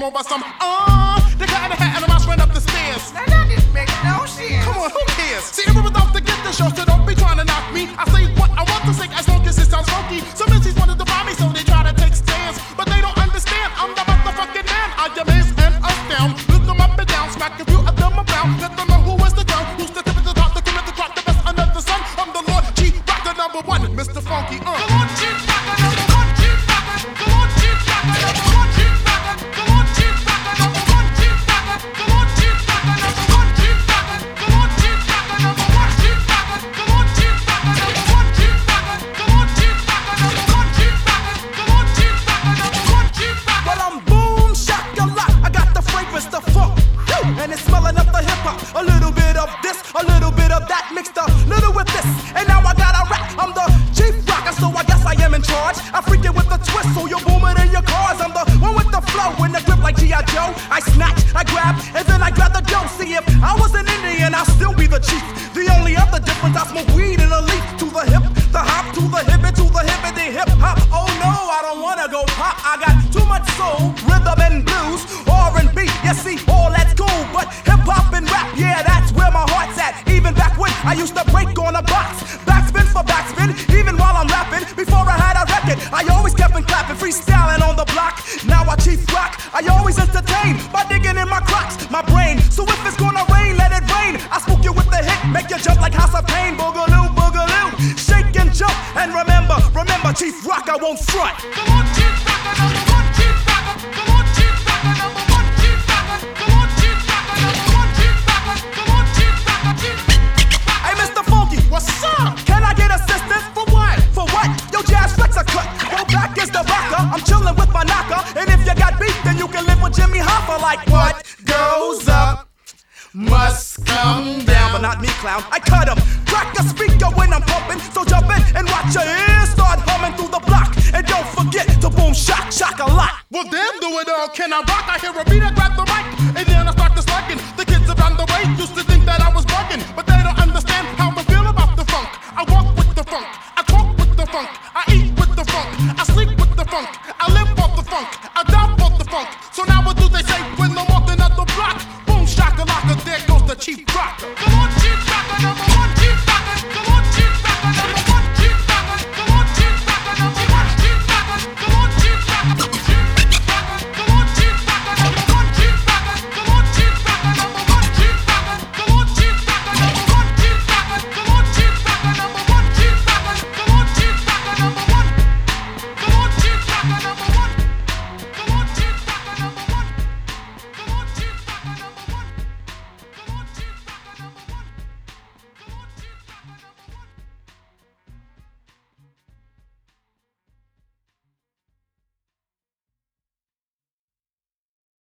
over some, they got in a hat and a mouse ran up the stairs. Now that didn't make no sense. Come on, who cares? See, it was out to get the show, so don't be trying to knock me. I say what I want to say as long as it sounds funky. Some MCs wanted to buy me, so they try to take stands. But they don't understand, I'm the motherfucking man. I am is and us down. Look them up and down, smack a few of them around. Let them know who is the drum, who's the tip of the top, the cream of the crop, the best under the sun. I'm the Lord Chief Rocker #1, Mr. Funky. The Lord Chief Rocker #1, Chief Rocker. The Lord Chief Rocker #1, Chief Rocker. The Lord Chief Rocker #1, Chief Rocker. The Lord Chief Rocker #1, Chief Rocker. The Lord Chief Rocker #1, Chief Rocker. The Lord Chief Rocker #1, Chief Rocker. The Lord Chief Rocker #1, Chief Rocker. The Lord Chief Rocker #1, Chief Rocker. Well, I'm boom, shakalak. I got the fragrance, the funk, and it's smelling up the hip hop. A little bit of this, a little bit of that, mixed a little with this, and now I got a rap. I'm the chief rocker, so I guess I am in charge. I freak it with a twist, so you're booming in your cars. I'm the one with the flow, in the grip like G.I. Joe. I snatch, I grab, and then I grab the dough. See, if I was an Indian, I'd still be the chief. The only other difference, I smoke weed in a leaf. To the hip, the hop, to the hippity hip hop. Oh no, I don't wanna go pop. I got too much soul, rhythm and blues, R&B. You see, all that's cool, but hip hop and rap, yeah, that's where my heart's at. Even back when I used to break on a box, backspin for backspin, even while I'm rapping. Before I had a record, I always kept on clapping, freestyling on the block. Now I chief rock, I always entertain by digging in my crocs, my brain. So if it's gonna rain, let it rain. I spook you with the hit, make you jump like House of Pain. Boogaloo, boogaloo, shake and jump. And remember, Chief Rock, I won't front. The Lord Chief Rocker #1, Chief Rocker. The Lord Chief Rocker #1, Chief Rocker. The Lord Chief Rocker #1, Chief Rocker. The Lord Chief Rocker, Chief Rocker. Hey, Mr. Funky, What's up? can I get assistance? For what? For what? Yo, Jazz Flex a cut. Go back is the rocker. I'm chillin' with my knocker. And if you got beef, then you can live with Jimmy Hoffa. Like what goes up must come down. But not me, clown. I cut him. Crack the speaker when I'm pumping. So jump in and watch your ears start humming through the block. And don't forget to boom, shock, shock a lot. Well, damn, do it all. Can I rock? I hear a beat, I grab the mic. And then I start to slacking. The kids around the way used to think that I was bugging.